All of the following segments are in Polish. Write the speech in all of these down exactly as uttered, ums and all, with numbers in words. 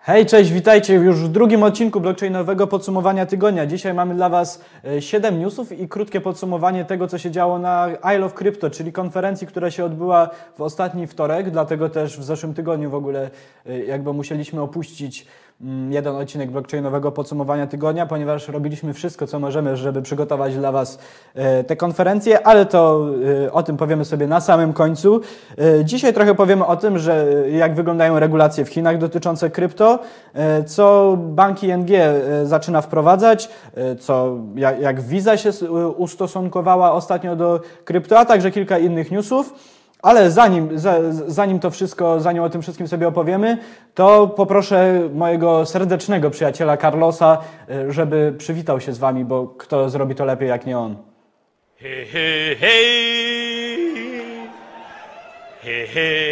Hej, cześć, witajcie już w drugim odcinku blockchainowego podsumowania tygodnia. Dzisiaj mamy dla Was siedem newsów i krótkie podsumowanie tego, co się działo na Isle of Crypto, czyli konferencji, która się odbyła w ostatni wtorek, dlatego też w zeszłym tygodniu w ogóle jakby musieliśmy opuścić jeden odcinek blockchainowego podsumowania tygodnia, ponieważ robiliśmy wszystko, co możemy, żeby przygotować dla Was te konferencje, ale to o tym powiemy sobie na samym końcu. Dzisiaj trochę powiemy o tym, że jak wyglądają regulacje w Chinach dotyczące krypto, co bank I N G zaczyna wprowadzać, co, jak, jak Visa się ustosunkowała ostatnio do krypto, a także kilka innych newsów. Ale zanim, zanim to wszystko, zanim o tym wszystkim sobie opowiemy, to poproszę mojego serdecznego przyjaciela Carlosa, żeby przywitał się z Wami, bo kto zrobi to lepiej jak nie on. Hey, hey, hey. Hey, hey,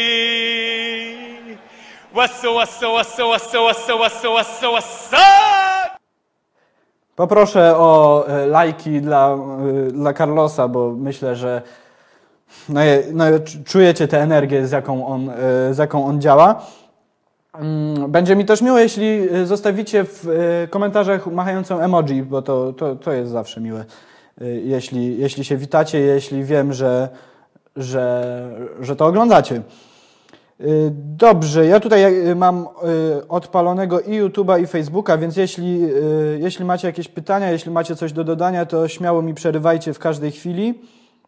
hey. What's up, what's up, what's up, what's up, what's up, what's up, what's up, what's up? Poproszę o lajki dla, dla Carlosa, bo myślę, że No, no, czujecie tę energię, z jaką, on, z jaką on działa. Będzie mi też miło, jeśli zostawicie w komentarzach machającą emoji, bo to, to, to jest zawsze miłe. Jeśli, jeśli się witacie, jeśli wiem, że, że, że to oglądacie. Dobrze, ja tutaj mam odpalonego i YouTube'a, i Facebooka, więc jeśli, jeśli macie jakieś pytania, jeśli macie coś do dodania, to śmiało mi przerywajcie w każdej chwili.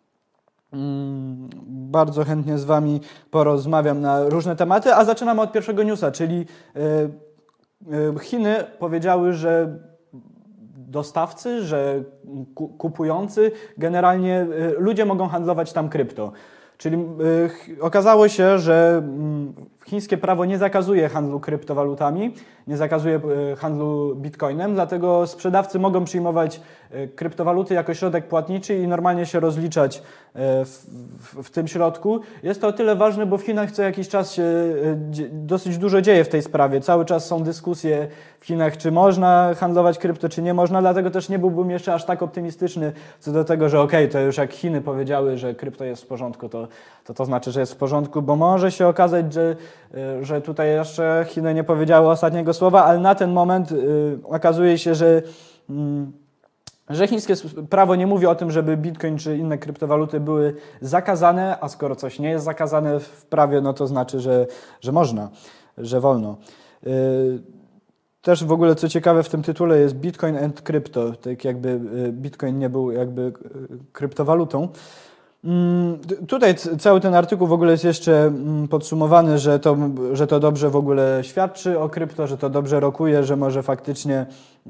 Bardzo chętnie z Wami porozmawiam na różne tematy, a zaczynamy od pierwszego newsa, czyli Chiny powiedziały, że dostawcy, że kupujący, generalnie ludzie mogą handlować tam krypto. Czyli okazało się, że chińskie prawo nie zakazuje handlu kryptowalutami, nie zakazuje handlu bitcoinem, dlatego sprzedawcy mogą przyjmować kryptowaluty jako środek płatniczy i normalnie się rozliczać w, w, w tym środku. Jest to o tyle ważne, bo w Chinach co jakiś czas się dosyć dużo dzieje w tej sprawie. Cały czas są dyskusje w Chinach, czy można handlować krypto, czy nie można, dlatego też nie byłbym jeszcze aż tak optymistyczny co do tego, że okej, okay, to już jak Chiny powiedziały, że krypto jest w porządku, to to, to znaczy, że jest w porządku, bo może się okazać, że, że tutaj jeszcze Chiny nie powiedziały ostatniego słowa, ale na ten moment y, okazuje się, że, y, że chińskie prawo nie mówi o tym, żeby bitcoin czy inne kryptowaluty były zakazane, a skoro coś nie jest zakazane w prawie, no to znaczy, że, że można, że wolno. Y, Też w ogóle, co ciekawe, w tym tytule jest Bitcoin and Crypto, tak jakby Bitcoin nie był jakby kryptowalutą. Tutaj cały ten artykuł w ogóle jest jeszcze podsumowany, że to, że to dobrze w ogóle świadczy o krypto, że to dobrze rokuje, że może faktycznie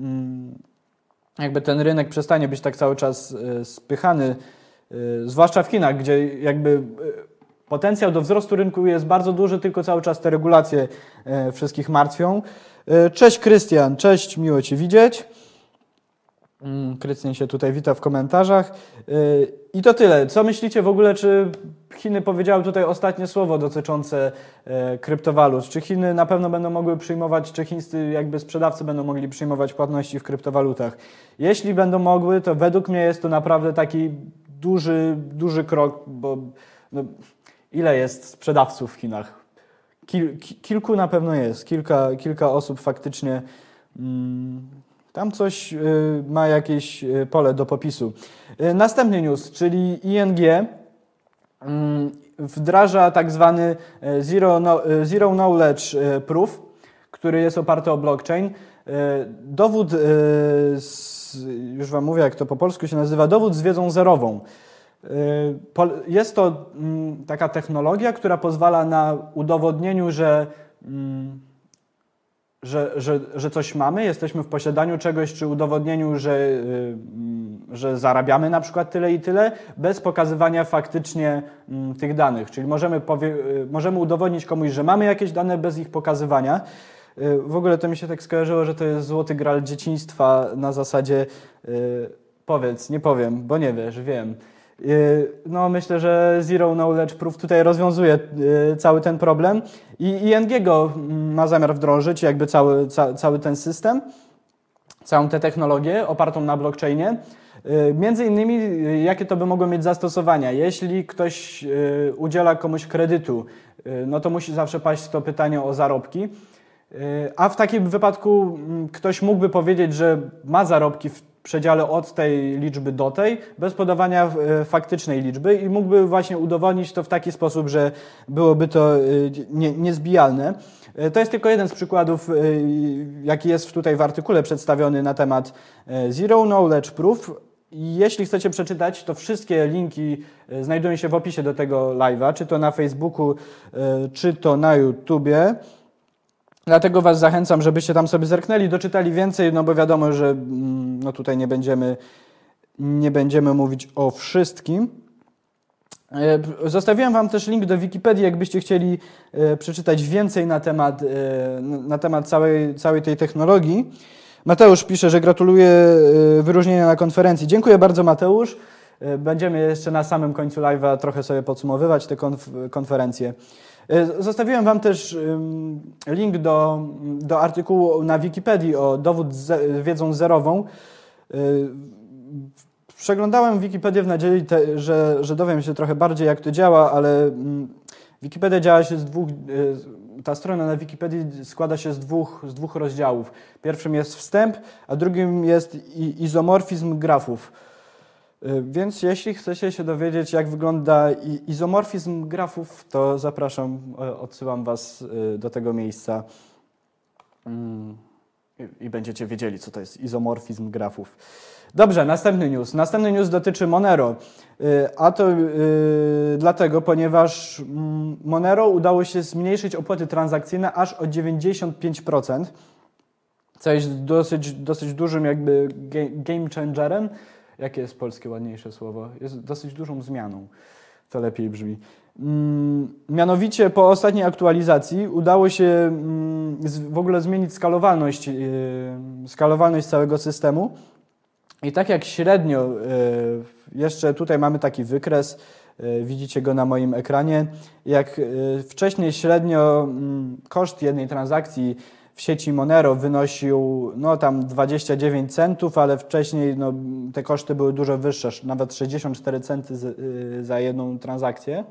jakby ten rynek przestanie być tak cały czas spychany, zwłaszcza w Chinach, gdzie jakby potencjał do wzrostu rynku jest bardzo duży, tylko cały czas te regulacje wszystkich martwią. Cześć Krystian, cześć, miło Cię widzieć. Krystian się tutaj wita w komentarzach. I to tyle. Co myślicie w ogóle, czy Chiny powiedziały tutaj ostatnie słowo dotyczące kryptowalut? Czy Chiny na pewno będą mogły przyjmować, czy chińscy jakby sprzedawcy będą mogli przyjmować płatności w kryptowalutach? Jeśli będą mogły, to według mnie jest to naprawdę taki duży, duży krok, bo no, ile jest sprzedawców w Chinach? Kil, kilku na pewno jest. Kilka, kilka osób faktycznie mm, tam coś y, ma jakieś y, pole do popisu. Y, następny news, czyli I N G y, wdraża tak zwany Zero, no, Zero Knowledge Proof, który jest oparty o blockchain. Y, dowód, y, z, już Wam mówię jak to po polsku się nazywa, dowód z wiedzą zerową. Jest to taka technologia, która pozwala na udowodnieniu, że, że, że, że coś mamy, jesteśmy w posiadaniu czegoś, czy udowodnieniu, że, że zarabiamy na przykład tyle i tyle, bez pokazywania faktycznie tych danych. Czyli możemy, powie, możemy udowodnić komuś, że mamy jakieś dane bez ich pokazywania. W ogóle to mi się tak skojarzyło, że to jest złoty gral dzieciństwa na zasadzie powiedz, nie powiem, bo nie wiesz, wiem. No myślę, że Zero Knowledge Proof tutaj rozwiązuje cały ten problem i I N G go ma zamiar wdrożyć, jakby cały, ca, cały ten system, całą tę technologię opartą na blockchainie. Między innymi, jakie to by mogło mieć zastosowania. Jeśli ktoś udziela komuś kredytu, no to musi zawsze paść to pytanie o zarobki. A w takim wypadku ktoś mógłby powiedzieć, że ma zarobki w przedziale od tej liczby do tej, bez podawania faktycznej liczby i mógłby właśnie udowodnić to w taki sposób, że byłoby to nie, niezbijalne. To jest tylko jeden z przykładów, jaki jest tutaj w artykule przedstawiony na temat Zero Knowledge Proof. Jeśli chcecie przeczytać, to wszystkie linki znajdują się w opisie do tego live'a, czy to na Facebooku, czy to na YouTubie. Dlatego Was zachęcam, żebyście tam sobie zerknęli, doczytali więcej, no bo wiadomo, że no tutaj nie będziemy, nie będziemy mówić o wszystkim. Zostawiłem Wam też link do Wikipedii, jakbyście chcieli przeczytać więcej na temat, na temat całej, całej tej technologii. Mateusz pisze, że gratuluje wyróżnienia na konferencji. Dziękuję bardzo, Mateusz. Będziemy jeszcze na samym końcu live'a trochę sobie podsumowywać te konf- konferencje. Zostawiłem Wam też link do, do artykułu na Wikipedii o dowód z wiedzą zerową. Przeglądałem Wikipedię w nadziei, te, że, że dowiem się trochę bardziej, jak to działa, ale Wikipedia działa się z dwóch, ta strona na Wikipedii składa się z dwóch, z dwóch rozdziałów. Pierwszym jest wstęp, a drugim jest izomorfizm grafów. Więc jeśli chcecie się dowiedzieć, jak wygląda izomorfizm grafów, to zapraszam, odsyłam Was do tego miejsca i będziecie wiedzieli, co to jest izomorfizm grafów. Dobrze, następny news. Następny news dotyczy Monero, a to dlatego, ponieważ Monero udało się zmniejszyć opłaty transakcyjne aż o dziewięćdziesiąt pięć procent, co jest dosyć, dosyć dużym jakby game changerem. Jakie jest polskie ładniejsze słowo? Jest dosyć dużą zmianą. To lepiej brzmi. Mianowicie po ostatniej aktualizacji udało się w ogóle zmienić skalowalność, skalowalność całego systemu. I tak jak średnio, jeszcze tutaj mamy taki wykres, widzicie go na moim ekranie, jak wcześniej średnio koszt jednej transakcji w sieci Monero wynosił no tam dwadzieścia dziewięć centów, ale wcześniej no, te koszty były dużo wyższe, nawet sześćdziesiąt cztery centy z, y, za jedną transakcję.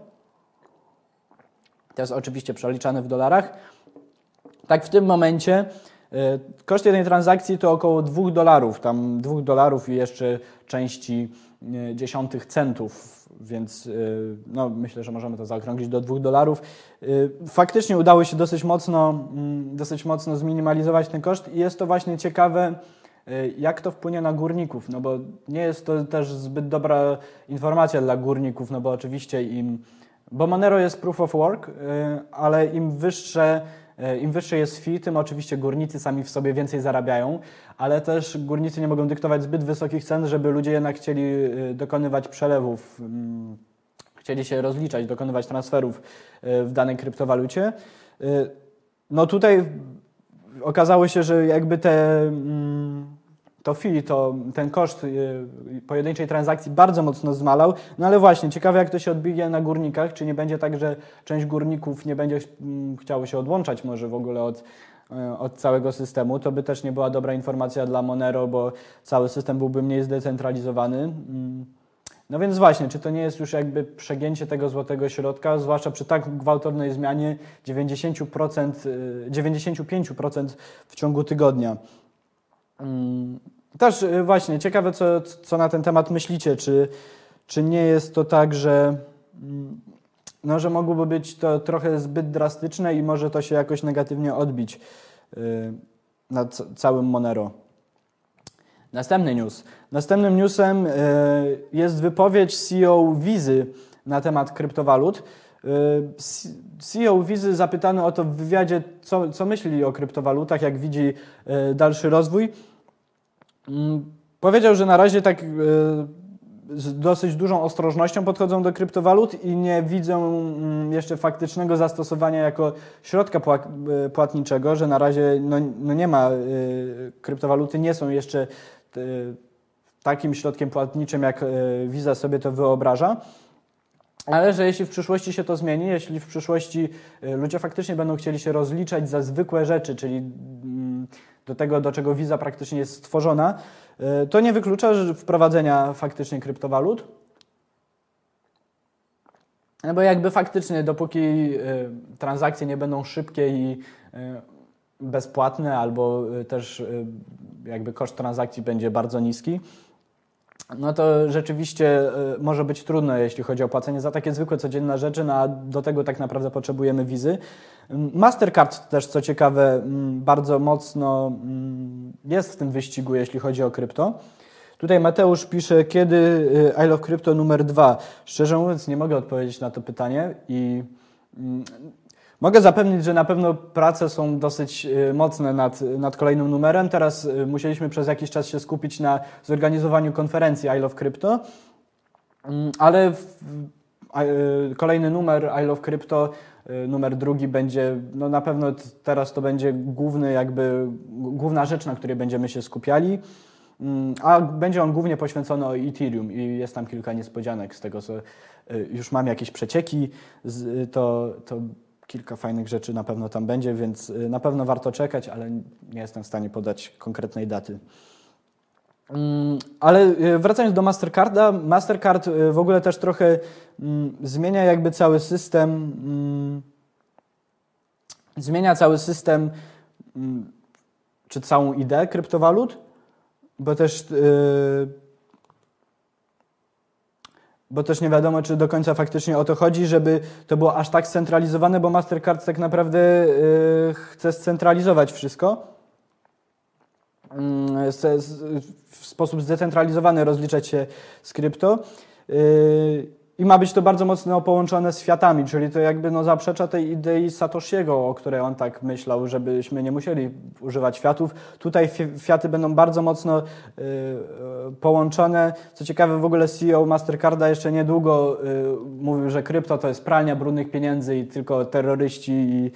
To jest oczywiście przeliczane w dolarach. Tak w tym momencie y, koszt jednej transakcji to około dwóch dolarów, tam dwóch dolarów i jeszcze części y, dziesiątych centów. Więc no, myślę, że możemy to zaokrąglić do dwóch dolarów. Faktycznie udało się dosyć mocno, dosyć mocno zminimalizować ten koszt i jest to właśnie ciekawe, jak to wpłynie na górników, no bo nie jest to też zbyt dobra informacja dla górników, no bo oczywiście im, bo Monero jest proof of work, ale im wyższe Im wyższe jest fee, tym oczywiście górnicy sami w sobie więcej zarabiają, ale też górnicy nie mogą dyktować zbyt wysokich cen, żeby ludzie jednak chcieli dokonywać przelewów, chcieli się rozliczać, dokonywać transferów w danej kryptowalucie. No tutaj okazało się, że jakby te, to fee, to ten koszt pojedynczej transakcji bardzo mocno zmalał, no ale właśnie, ciekawe jak to się odbije na górnikach, czy nie będzie tak, że część górników nie będzie chciało się odłączać może w ogóle od, od całego systemu, to by też nie była dobra informacja dla Monero, bo cały system byłby mniej zdecentralizowany. No więc właśnie, czy to nie jest już jakby przegięcie tego złotego środka, zwłaszcza przy tak gwałtownej zmianie dziewięćdziesiąt procent, dziewięćdziesiąt pięć procent w ciągu tygodnia. Też właśnie ciekawe, co, co na ten temat myślicie. Czy, czy nie jest to tak, że, no, że mogłoby być to trochę zbyt drastyczne i może to się jakoś negatywnie odbić na całym Monero? Następny news. Następnym newsem jest wypowiedź C E O Wizy na temat kryptowalut. C E O Wizy zapytany o to w wywiadzie, co, co myśli o kryptowalutach, jak widzi dalszy rozwój. Powiedział, że na razie tak z dosyć dużą ostrożnością podchodzą do kryptowalut i nie widzą jeszcze faktycznego zastosowania jako środka płatniczego, że na razie no, no nie ma, kryptowaluty nie są jeszcze takim środkiem płatniczym, jak Visa sobie to wyobraża. Ale że jeśli w przyszłości się to zmieni, jeśli w przyszłości ludzie faktycznie będą chcieli się rozliczać za zwykłe rzeczy, czyli do tego, do czego Visa praktycznie jest stworzona, to nie wyklucza wprowadzenia faktycznie kryptowalut. No bo jakby faktycznie, dopóki transakcje nie będą szybkie i bezpłatne albo też jakby koszt transakcji będzie bardzo niski, no to rzeczywiście może być trudno, jeśli chodzi o płacenie za takie zwykłe, codzienne rzeczy, no a do tego tak naprawdę potrzebujemy wizy. Mastercard też, co ciekawe, bardzo mocno jest w tym wyścigu, jeśli chodzi o krypto. Tutaj Mateusz pisze, kiedy I Love Crypto numer dwa. Szczerze mówiąc, nie mogę odpowiedzieć na to pytanie i mogę zapewnić, że na pewno prace są dosyć mocne nad, nad kolejnym numerem. Teraz musieliśmy przez jakiś czas się skupić na zorganizowaniu konferencji I Love Crypto, ale w, kolejny numer I Love Crypto, numer drugi będzie, no na pewno teraz to będzie główny jakby, główna rzecz, na której będziemy się skupiali, a będzie on głównie poświęcony o Ethereum i jest tam kilka niespodzianek z tego, co już mam jakieś przecieki, to, to kilka fajnych rzeczy na pewno tam będzie, więc na pewno warto czekać, ale nie jestem w stanie podać konkretnej daty. Ale wracając do Mastercarda, Mastercard w ogóle też trochę zmienia jakby cały system, zmienia cały system, czy całą ideę kryptowalut, bo też bo też nie wiadomo, czy do końca faktycznie o to chodzi, żeby to było aż tak scentralizowane, bo Mastercard tak naprawdę yy, chce scentralizować wszystko. Yy, chce w sposób zdecentralizowany rozliczać się z krypto. Yy, I ma być to bardzo mocno połączone z fiatami, czyli to jakby no zaprzecza tej idei Satoshiego, o której on tak myślał, żebyśmy nie musieli używać fiatów. Tutaj fiaty będą bardzo mocno y, y, połączone. Co ciekawe, w ogóle C E O Mastercarda jeszcze niedługo y, mówił, że krypto to jest pralnia brudnych pieniędzy i tylko terroryści i,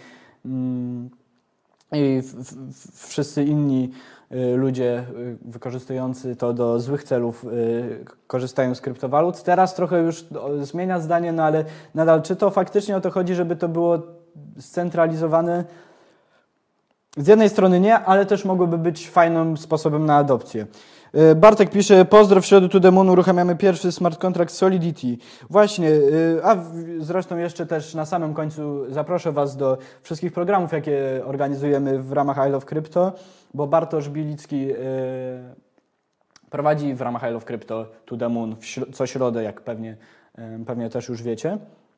y, i f, f, wszyscy inni ludzie wykorzystujący to do złych celów korzystają z kryptowalut. Teraz trochę już zmienia zdanie, no ale nadal czy to faktycznie o to chodzi, żeby to było scentralizowane? Z jednej strony nie, ale też mogłoby być fajnym sposobem na adopcję. Bartek pisze, pozdro, w środę to the moon uruchamiamy pierwszy smart contract Solidity. Właśnie, a zresztą jeszcze też na samym końcu zaproszę Was do wszystkich programów, jakie organizujemy w ramach I Love Crypto, bo Bartosz Bielicki prowadzi w ramach I Love Crypto to the moon co środę, jak pewnie, pewnie też już wiecie.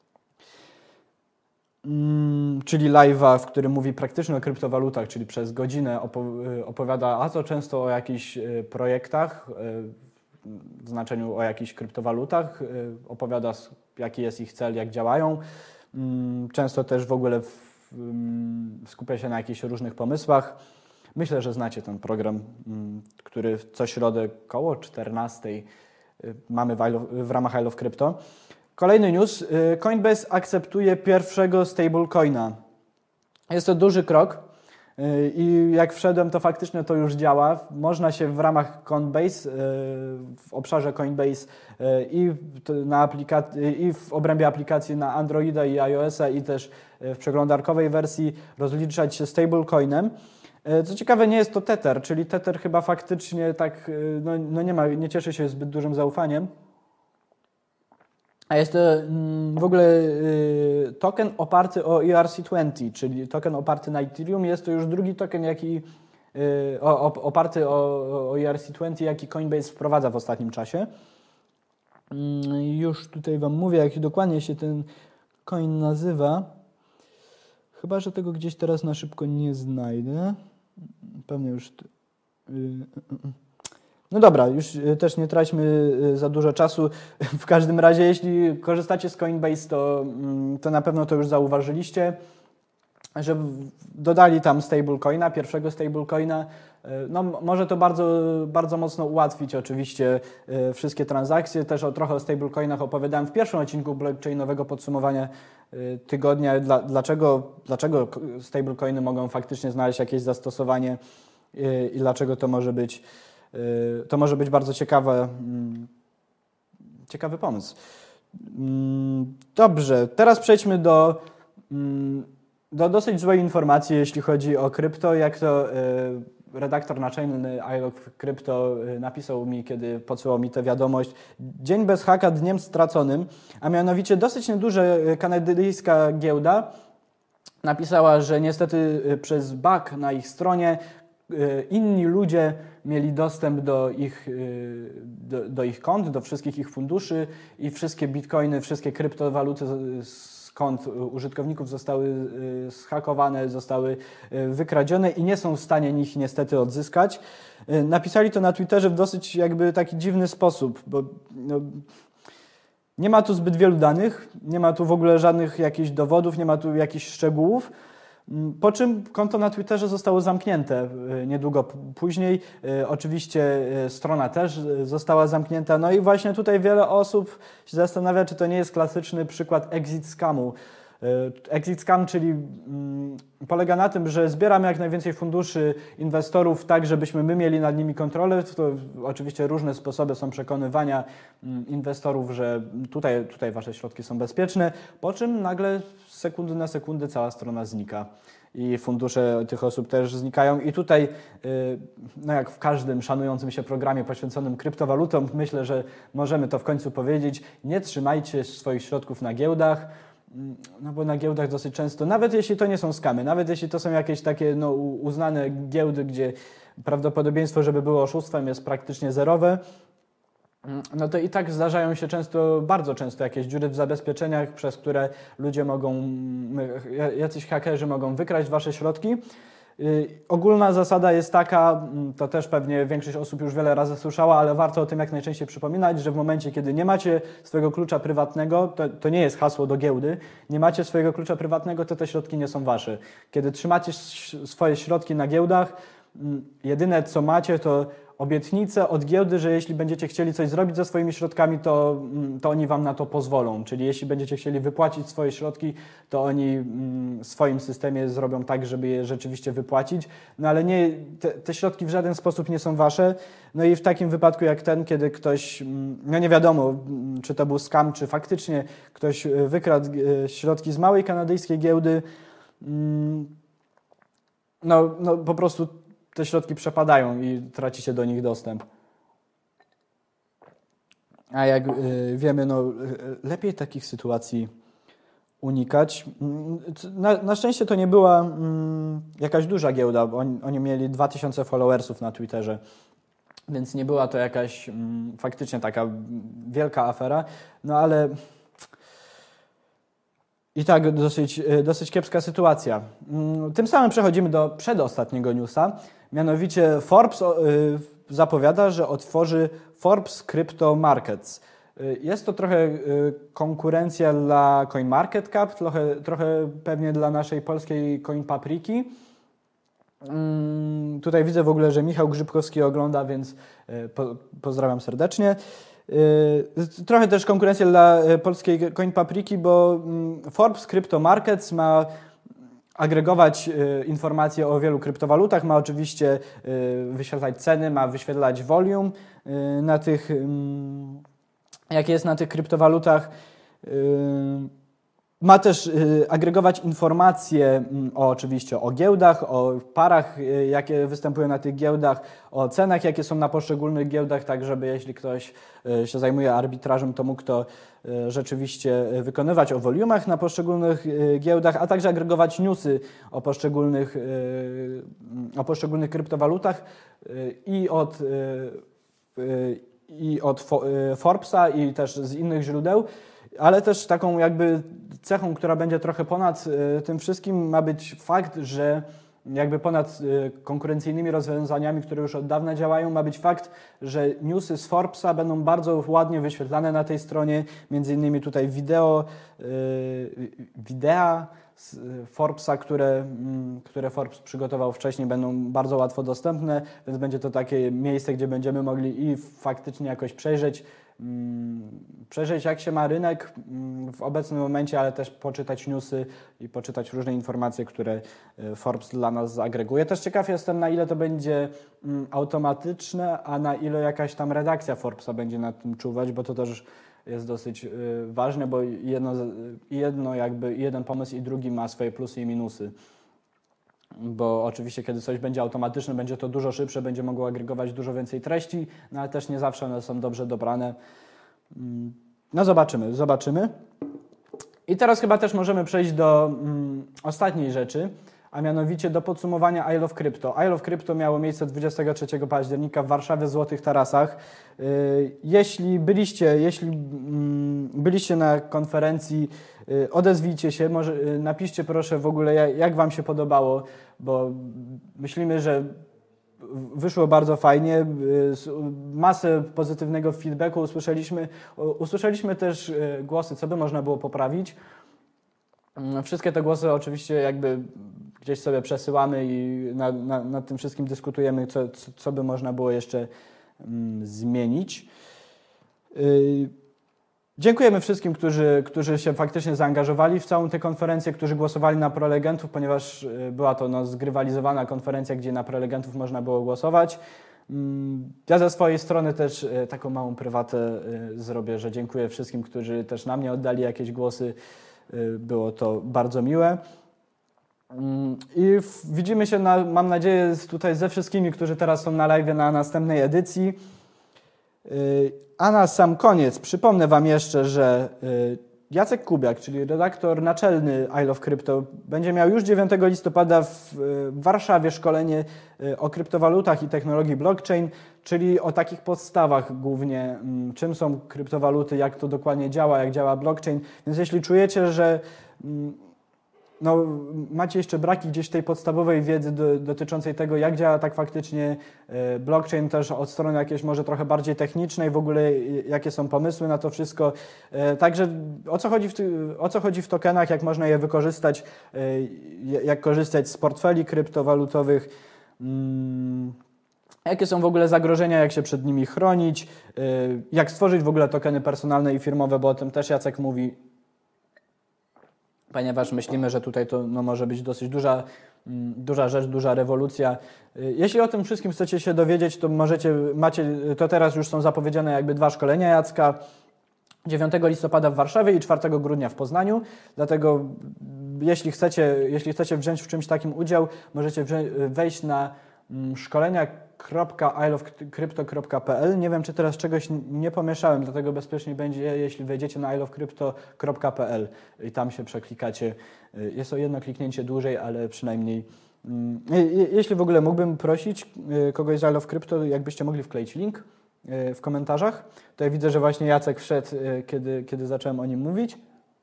Czyli live'a, w którym mówi praktycznie o kryptowalutach, czyli przez godzinę opowiada, a to często o jakichś projektach, w znaczeniu o jakichś kryptowalutach, opowiada jaki jest ich cel, jak działają. Często też w ogóle w, skupia się na jakichś różnych pomysłach. Myślę, że znacie ten program, który co środę koło czternastej mamy w, I Love, w ramach I Love Crypto. Kolejny news. Coinbase akceptuje pierwszego stablecoina. Jest to duży krok i jak wszedłem, to faktycznie to już działa. Można się w ramach Coinbase, w obszarze Coinbase i, na aplika- i w obrębie aplikacji na Androida i iOS-a i też w przeglądarkowej wersji rozliczać się stablecoinem. Co ciekawe, nie jest to Tether, czyli Tether chyba faktycznie tak no, no nie ma, nie cieszy się zbyt dużym zaufaniem. A jest to w ogóle token oparty o E R C dwadzieścia, czyli token oparty na Ethereum. Jest to już drugi token, jaki oparty o E R C dwadzieścia, jaki Coinbase wprowadza w ostatnim czasie. Już tutaj Wam mówię, jak dokładnie się ten coin nazywa. Chyba że tego gdzieś teraz na szybko nie znajdę. Pewnie już... No dobra, już też nie traćmy za dużo czasu. W każdym razie, jeśli korzystacie z Coinbase, to, to na pewno to już zauważyliście, że dodali tam stablecoina, pierwszego stablecoina. No, może to bardzo, bardzo mocno ułatwić oczywiście wszystkie transakcje. Też o, trochę o stablecoinach opowiadałem w pierwszym odcinku blockchainowego podsumowania tygodnia. Dla, dlaczego, dlaczego stablecoiny mogą faktycznie znaleźć jakieś zastosowanie i dlaczego to może być To może być bardzo ciekawe, ciekawy pomysł. Dobrze, teraz przejdźmy do, do dosyć złej informacji, jeśli chodzi o krypto. Jak to redaktor naczelny I Love Crypto napisał mi, kiedy podsyłał mi tę wiadomość. Dzień bez haka dniem straconym, a mianowicie dosyć nieduża kanadyjska giełda napisała, że niestety przez bug na ich stronie inni ludzie mieli dostęp do ich, do, do ich kont, do wszystkich ich funduszy i wszystkie bitcoiny, wszystkie kryptowaluty z kont użytkowników zostały zhakowane, zostały wykradzione i nie są w stanie ich niestety odzyskać. Napisali to na Twitterze w dosyć jakby taki dziwny sposób, bo no, nie ma tu zbyt wielu danych, nie ma tu w ogóle żadnych jakichś dowodów, nie ma tu jakichś szczegółów. Po czym konto na Twitterze zostało zamknięte niedługo później. Oczywiście strona też została zamknięta. No i właśnie tutaj wiele osób się zastanawia, czy to nie jest klasyczny przykład exit scamu. Exit scam, czyli polega na tym, że zbieramy jak najwięcej funduszy inwestorów tak, żebyśmy my mieli nad nimi kontrolę. To oczywiście różne sposoby są przekonywania inwestorów, że tutaj, tutaj wasze środki są bezpieczne, po czym nagle z sekundy na sekundę cała strona znika. I fundusze tych osób też znikają. I tutaj, no jak w każdym szanującym się programie poświęconym kryptowalutom, myślę, że możemy to w końcu powiedzieć, nie trzymajcie swoich środków na giełdach, no bo na giełdach dosyć często, nawet jeśli to nie są skamy, nawet jeśli to są jakieś takie no, uznane giełdy, gdzie prawdopodobieństwo, żeby było oszustwem, jest praktycznie zerowe, no to i tak zdarzają się często, bardzo często jakieś dziury w zabezpieczeniach, przez które ludzie mogą, jacyś hakerzy mogą wykraść wasze środki. Ogólna zasada jest taka, to też pewnie większość osób już wiele razy słyszała, ale warto o tym jak najczęściej przypominać, że w momencie, kiedy nie macie swojego klucza prywatnego, to, to nie jest hasło do giełdy, nie macie swojego klucza prywatnego, to te środki nie są wasze. Kiedy trzymacie swoje środki na giełdach, jedyne co macie to obietnicę od giełdy, że jeśli będziecie chcieli coś zrobić ze swoimi środkami, to, to oni wam na to pozwolą. Czyli jeśli będziecie chcieli wypłacić swoje środki, to oni w swoim systemie zrobią tak, żeby je rzeczywiście wypłacić. No ale nie, te, te środki w żaden sposób nie są wasze. No i w takim wypadku jak ten, kiedy ktoś, no nie wiadomo, czy to był scam, czy faktycznie ktoś wykradł środki z małej kanadyjskiej giełdy, no, no po prostu te środki przepadają i tracicie do nich dostęp. A jak y, wiemy, no, lepiej takich sytuacji unikać. Na, na szczęście to nie była mm, jakaś duża giełda, bo oni, oni mieli dwa tysiące followersów na Twitterze, więc nie była to jakaś mm, faktycznie taka wielka afera, no ale i tak dosyć, dosyć kiepska sytuacja. Tym samym przechodzimy do przedostatniego newsa. Mianowicie Forbes zapowiada, że otworzy Forbes Crypto Markets. Jest to trochę konkurencja dla CoinMarketCap, trochę, trochę pewnie dla naszej polskiej CoinPapriki. Tutaj widzę w ogóle, że Michał Grzybkowski ogląda, więc po, pozdrawiam serdecznie. Trochę też konkurencja dla polskiej CoinPapriki, bo Forbes Crypto Markets ma agregować informacje o wielu kryptowalutach, ma oczywiście wyświetlać ceny, ma wyświetlać volume na tych, jakie jest na tych kryptowalutach. Ma też agregować informacje o, oczywiście o giełdach, o parach, jakie występują na tych giełdach, o cenach, jakie są na poszczególnych giełdach, tak żeby jeśli ktoś się zajmuje arbitrażem, to mógł to rzeczywiście wykonywać, o volumach na poszczególnych giełdach, a także agregować newsy o poszczególnych, o poszczególnych kryptowalutach i od, i od Forbesa i też z innych źródeł. Ale też taką jakby cechą, która będzie trochę ponad tym wszystkim, ma być fakt, że jakby ponad konkurencyjnymi rozwiązaniami, które już od dawna działają, ma być fakt, że newsy z Forbesa będą bardzo ładnie wyświetlane na tej stronie, między innymi tutaj wideo, wideo z Forbesa, które, które Forbes przygotował wcześniej, będą bardzo łatwo dostępne, więc będzie to takie miejsce, gdzie będziemy mogli i faktycznie jakoś przejrzeć, przejrzeć jak się ma rynek w obecnym momencie, ale też poczytać newsy i poczytać różne informacje, które Forbes dla nas zaagreguje. Też ciekaw jestem, na ile to będzie automatyczne, a na ile jakaś tam redakcja Forbesa będzie nad tym czuwać, bo to też jest dosyć ważne, bo jedno, jedno jakby jeden pomysł i drugi ma swoje plusy i minusy. Bo oczywiście, kiedy coś będzie automatyczne, będzie to dużo szybsze, będzie mogło agregować dużo więcej treści, no ale też nie zawsze one są dobrze dobrane. No zobaczymy, zobaczymy. I teraz chyba też możemy przejść do mm, ostatniej rzeczy, a mianowicie do podsumowania I Love Crypto. I Love Crypto miało miejsce dwudziestego trzeciego października w Warszawie w Złotych Tarasach. Jeśli byliście, jeśli byliście na konferencji, odezwijcie się, może napiszcie proszę w ogóle, jak Wam się podobało, bo myślimy, że wyszło bardzo fajnie, masę pozytywnego feedbacku usłyszeliśmy, usłyszeliśmy też głosy, co by można było poprawić. Wszystkie te głosy oczywiście jakby gdzieś sobie przesyłamy i nad, nad, nad tym wszystkim dyskutujemy, co, co, co by można było jeszcze mm, zmienić. Yy, dziękujemy wszystkim, którzy, którzy się faktycznie zaangażowali w całą tę konferencję, którzy głosowali na prelegentów, ponieważ była to no, zgrywalizowana konferencja, gdzie na prelegentów można było głosować. Yy, ja ze swojej strony też yy, taką małą prywatę yy, zrobię, że dziękuję wszystkim, którzy też na mnie oddali jakieś głosy. Było to bardzo miłe. I widzimy się, na, mam nadzieję, tutaj ze wszystkimi, którzy teraz są na live na następnej edycji. A na sam koniec przypomnę Wam jeszcze, że Jacek Kubiak, czyli redaktor naczelny I Love Crypto, będzie miał już dziewiątego listopada w Warszawie szkolenie o kryptowalutach i technologii blockchain, czyli o takich podstawach głównie, czym są kryptowaluty, jak to dokładnie działa, jak działa blockchain. Więc jeśli czujecie, że no, macie jeszcze braki gdzieś tej podstawowej wiedzy do, dotyczącej tego, jak działa tak faktycznie blockchain, też od strony jakiejś może trochę bardziej technicznej, w ogóle jakie są pomysły na to wszystko. Także o co chodzi w, o co chodzi w tokenach, jak można je wykorzystać, jak korzystać z portfeli kryptowalutowych, jakie są w ogóle zagrożenia, jak się przed nimi chronić, jak stworzyć w ogóle tokeny personalne i firmowe, bo o tym też Jacek mówi, ponieważ myślimy, że tutaj to no, może być dosyć duża, duża rzecz, duża rewolucja. Jeśli o tym wszystkim chcecie się dowiedzieć, to możecie, macie, to teraz już są zapowiedziane jakby dwa szkolenia Jacka, dziewiątego listopada w Warszawie i czwartego grudnia w Poznaniu, dlatego jeśli chcecie, jeśli chcecie wziąć w czymś takim udział, możecie wejść na szkolenia kropka i love crypto kropka p l. Nie wiem, czy teraz czegoś nie pomieszałem, dlatego bezpieczniej będzie, jeśli wejdziecie na i love crypto kropka p l i tam się przeklikacie. Jest to jedno kliknięcie dłużej, ale przynajmniej... Jeśli w ogóle mógłbym prosić kogoś z I Love Crypto, jakbyście mogli wkleić link w komentarzach. Tutaj widzę, że właśnie Jacek wszedł, kiedy, kiedy zacząłem o nim mówić.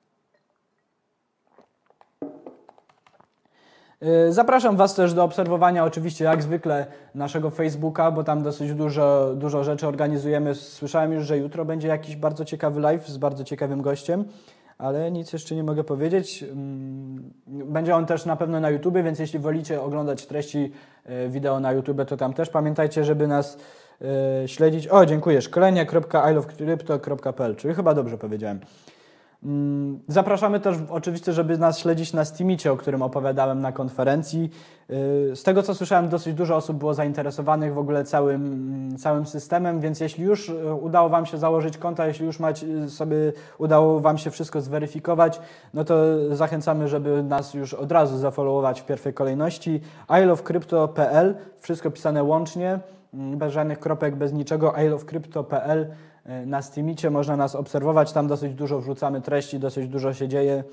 Zapraszam Was też do obserwowania oczywiście jak zwykle naszego Facebooka, bo tam dosyć dużo, dużo rzeczy organizujemy. Słyszałem już, że jutro będzie jakiś bardzo ciekawy live z bardzo ciekawym gościem, ale nic jeszcze nie mogę powiedzieć. Będzie on też na pewno na YouTubie, więc jeśli wolicie oglądać treści wideo na YouTube, to tam też pamiętajcie, żeby nas śledzić. O, dziękuję. szkolenie kropka i love crypto kropka p l, czyli chyba dobrze powiedziałem. Zapraszamy też oczywiście, żeby nas śledzić na Steamicie, o którym opowiadałem na konferencji. Z tego, co słyszałem, dosyć dużo osób było zainteresowanych w ogóle całym, całym systemem, więc jeśli już udało Wam się założyć konta, jeśli już macie sobie, udało Wam się wszystko zweryfikować, no to zachęcamy, żeby nas już od razu zafollowować w pierwszej kolejności. i love crypto kropka p l, wszystko pisane łącznie, bez żadnych kropek, bez niczego, i love crypto kropka p l. Na Steamicie można nas obserwować, tam dosyć dużo wrzucamy treści, dosyć dużo się dzieje,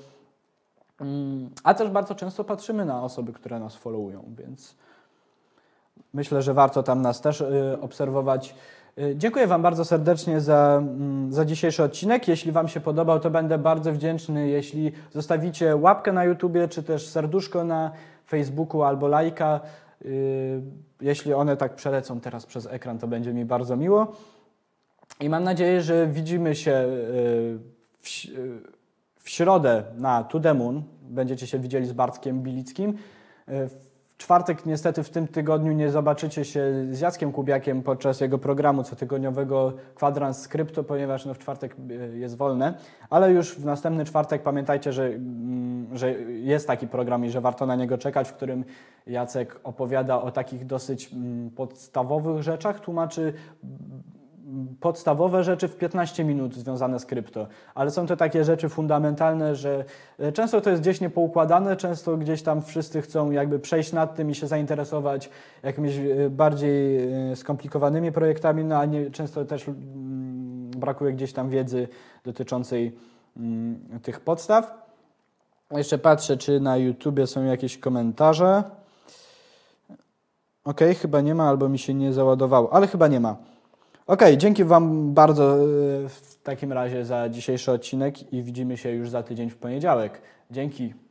a też bardzo często patrzymy na osoby, które nas followują, więc myślę, że warto tam nas też obserwować. Dziękuję Wam bardzo serdecznie za, za dzisiejszy odcinek. Jeśli Wam się podobał, to będę bardzo wdzięczny, jeśli zostawicie łapkę na YouTubie, czy też serduszko na Facebooku albo lajka. Jeśli one tak przelecą teraz przez ekran, to będzie mi bardzo miło. I mam nadzieję, że widzimy się w, w środę na To The Moon. Będziecie się widzieli z Bartkiem Bilickim. W czwartek niestety w tym tygodniu nie zobaczycie się z Jackiem Kubiakiem podczas jego programu cotygodniowego Kwadrans z Krypto, ponieważ no w czwartek jest wolne. Ale już w następny czwartek pamiętajcie, że, że jest taki program i że warto na niego czekać, w którym Jacek opowiada o takich dosyć podstawowych rzeczach, tłumaczy podstawowe rzeczy w piętnaście minut związane z krypto, ale są to takie rzeczy fundamentalne, że często to jest gdzieś niepoukładane, często gdzieś tam wszyscy chcą jakby przejść nad tym i się zainteresować jakimiś bardziej skomplikowanymi projektami, no a nie, często też brakuje gdzieś tam wiedzy dotyczącej mm, tych podstaw. Jeszcze patrzę, czy na YouTubie są jakieś komentarze. Ok, chyba nie ma, albo mi się nie załadowało, ale chyba nie ma. Ok, dzięki Wam bardzo w takim razie za dzisiejszy odcinek i widzimy się już za tydzień w poniedziałek. Dzięki.